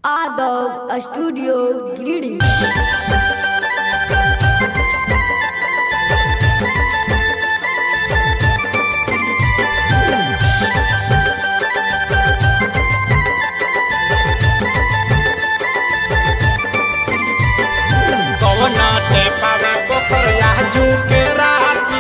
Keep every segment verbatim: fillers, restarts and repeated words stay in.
Adav Studio Greedy. कवना ते पावे पोखरिया जू के राती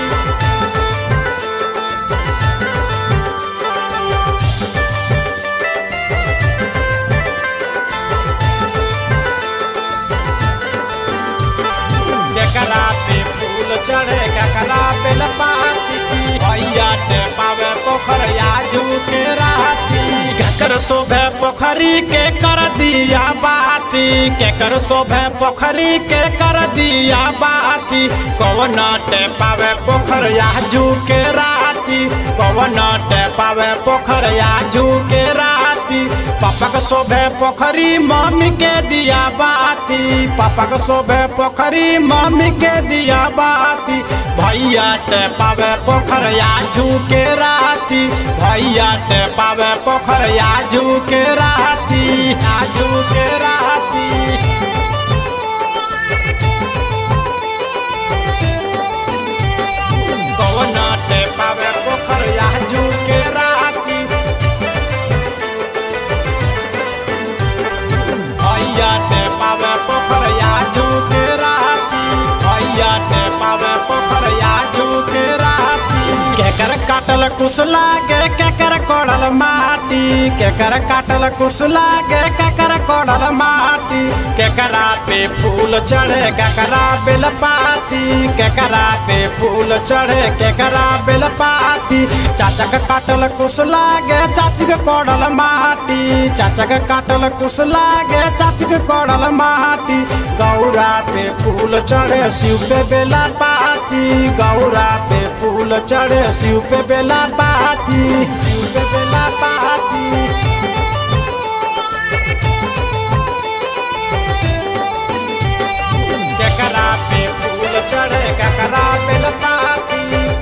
केकरा पे फूल चढ़े केकरा पे लपाती की भैया ते पावे पोखरिया जू के राती केकर शोभे पोखरी के कर दिया बाती केकर शोभे पोखरी के कर दिया बाती कवना ते पावे पोखरिया जू के राती कवना ते पावे पोखरिया जू के राती पापा के शोभे पोखरी मम्मी के दिया बाती पापा के शोभे पोखरी मम्मी के दिया बाती भैया ते पावे पोखरिया जू के राती भैया ते पावे पोखरिया जू के राती आजू के राती कवना ते पावे पोखरिया जू के राती भैया ते पावे पोखरिया जू के राती भैया ते पावे पोखरिया जू के राती केकर काटल कुछ लागे केकर कोड़ल माटी केकर काटल कुछ लागे केकर कोड़ल माटी केकरा पे फूल चढ़े केकरा बेल पाती केकरा पे फूल चढ़े केकरा बेल पाती चाचा के काटल कुछ लागे चाची के कोड़ल माटी चाचा के काटल कुछ लागे चाची के कोड़ल माटी गौरा पे फूल चढ़े शिव पे बेला पाती गौरा पे फूल चढ़े शिव पे बेला पाती शिव पे बेला पाती केकरा पे फूल चढ़े केकरा बेल पाती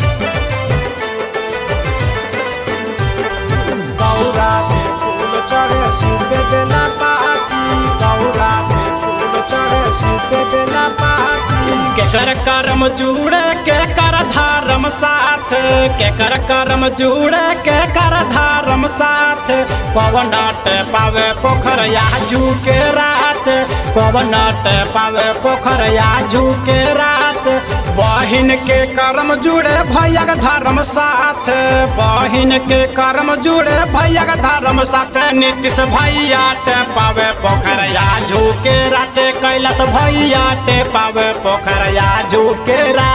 गौरा पे फूल चढ़े शिव पे बेला पाती गौरा पे फूल चढ़े शिव पे बेला पाती केकर कर्म जुड़े के कर धर्म साथ केकर कर्म जुड़े के कर धर्म साथ पवनाट पावे पोखरिया जू के रात पवनाट पावे पोखरिया जू के रात बहिन के कर्म जुड़े भैया के धर्म साथ बहिन के कर्म जुड़े भैया के धर्म साथ नीतीश भैया ते पावे पोखरिया जू के रात कैलाश भैया ते पावे पोखरिया जू के रात